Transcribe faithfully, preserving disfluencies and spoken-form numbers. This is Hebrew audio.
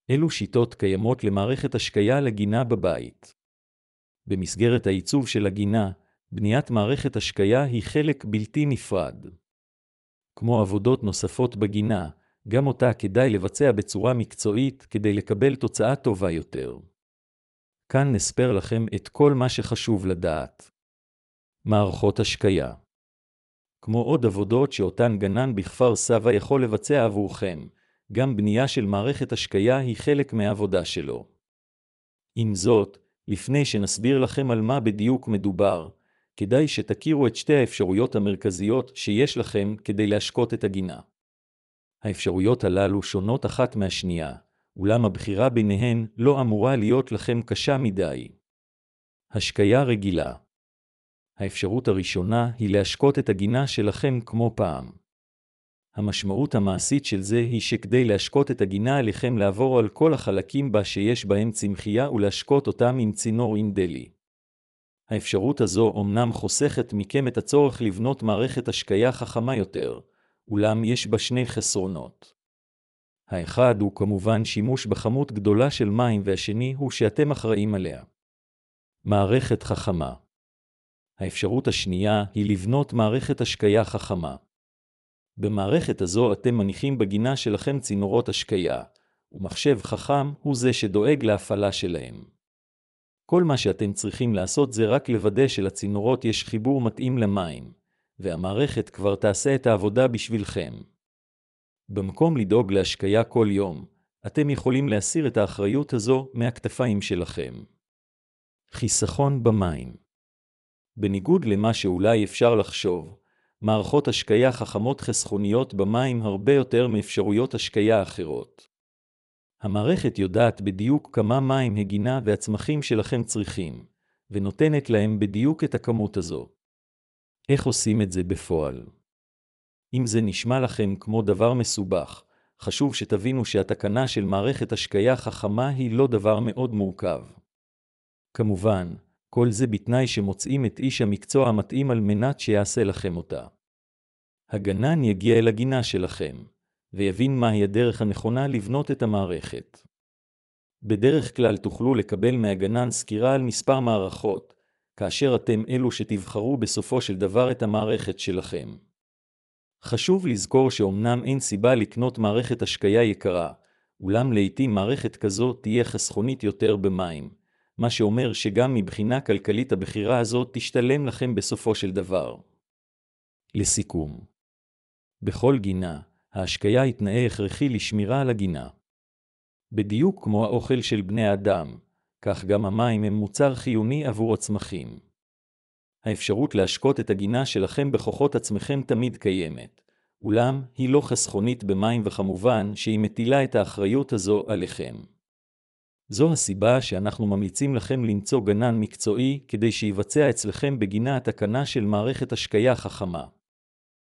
אילו שיטות קיימות למערכת השקיה לגינה בבית? במסגרת העיצוב של הגינה, בניית מערכת השקיה היא חלק בלתי נפרד. כמו עבודות נוספות בגינה, גם אותה כדאי לבצע בצורה מקצועית כדי לקבל תוצאה טובה יותר. כאן נספר לכם את כל מה שחשוב לדעת. מערכות השקיה. כמו עוד עבודות שאותן גנן בכפר סבא יכול לבצע עבורכם, גם בנייה של מערכת השקיה היא חלק מהעבודה שלו. עם זאת, לפני שנסביר לכם על מה בדיוק מדובר, כדאי שתכירו את שתי האפשרויות המרכזיות שיש לכם כדי להשקות את הגינה. האפשרויות הללו שונות אחת מהשנייה, אולם הבחירה ביניהן לא אמורה להיות לכם קשה מדי. השקיה רגילה. האפשרות הראשונה היא להשקות את הגינה שלכם כמו פעם. המשמעות המעשית של זה היא שכדי להשקות את הגינה עליכם לעבור על כל החלקים בה שיש בהם צמחייה ולהשקות אותם עם צינור עם דלי. האפשרות הזו אומנם חוסכת מכם את הצורך לבנות מערכת השקיה חכמה יותר, אולם יש בה שני חסרונות. האחד הוא כמובן שימוש בכמות גדולה של מים, והשני הוא שאתם אחראים עליה. מערכת חכמה. האפשרות השנייה היא לבנות מערכת השקיה חכמה. במערכת הזו אתם מניחים בגינה שלכם צינורות השקיה, ומחשב חכם הוא זה שדואג להפעלה שלהם. כל מה שאתם צריכים לעשות זה רק לוודא שלצינורות יש חיבור מתאים למים, והמערכת כבר תעשה את העבודה בשבילכם. במקום לדאוג להשקיה כל יום, אתם יכולים להסיר את האחריות הזו מהכתפיים שלכם. חיסכון במים. בניגוד למה שאולי אפשר לחשוב, מערכות השקיה חכמות חסכוניות במים הרבה יותר מאפשרויות השקיה אחרות. המערכת יודעת בדיוק כמה מים הגינה והצמחים שלכם צריכים, ונותנת להם בדיוק את הכמות הזו. איך עושים את זה בפועל? אם זה נשמע לכם כמו דבר מסובך, חשוב שתבינו שהתקנה של מערכת השקיה חכמה היא לא דבר מאוד מורכב. כמובן, כל זה בתנאי שמוצאים את איש המקצוע המתאים על מנת שיעשה לכם אותה. הגנן יגיע אל הגינה שלכם, ויבין מהי הדרך הנכונה לבנות את המערכת. בדרך כלל תוכלו לקבל מהגנן סקירה על מספר מערכות, כאשר אתם אלו שתבחרו בסופו של דבר את המערכת שלכם. חשוב לזכור שאומנם אין סיבה לקנות מערכת השקיה יקרה, אולם לעתים מערכת כזו תהיה חסכונית יותר במים, מה שאומר שגם מבחינה כלכלית הבחירה הזאת תשתלם לכם בסופו של דבר. לסיכום, בכל גינה, ההשקיה היא תנאי הכרחי לשמירה על הגינה. בדיוק כמו האוכל של בני האדם, כך גם המים הם מוצר חיוני עבור הצמחים. האפשרות להשקות את הגינה שלכם בכוחות עצמכם תמיד קיימת, אולם היא לא חסכונית במים, וכמובן שהיא מטילה את האחריות הזו עליכם. זו הסיבה שאנחנו ממליצים לכם למצוא גנן מקצועי כדי שיבצע אצלכם בגינה התקנה של מערכת השקיה חכמה.